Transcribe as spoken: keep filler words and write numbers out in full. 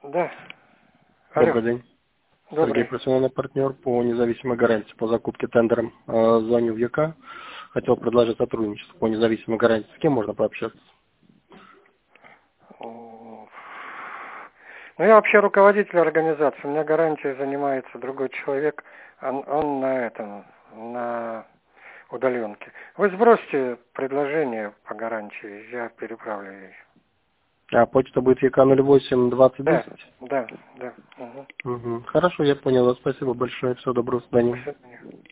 Да. Алло. Добрый день. Добрый. Сергей, профессиональный партнер по независимой гарантии по закупке тендером. Э, Звоню в ЯК. Хотел предложить сотрудничество по независимой гарантии. С кем можно пообщаться? Ну, я вообще руководитель организации. У меня гарантией занимается другой человек. Он, он на этом, на удаленке. Вы сбросьте предложение по гарантии, я переправлю ее. А почта будет ЯК ноль восемь двадцать Да, десять? да, да. Угу. Угу. Хорошо, я понял. Спасибо большое. Всего доброго. До До свидания. свидания.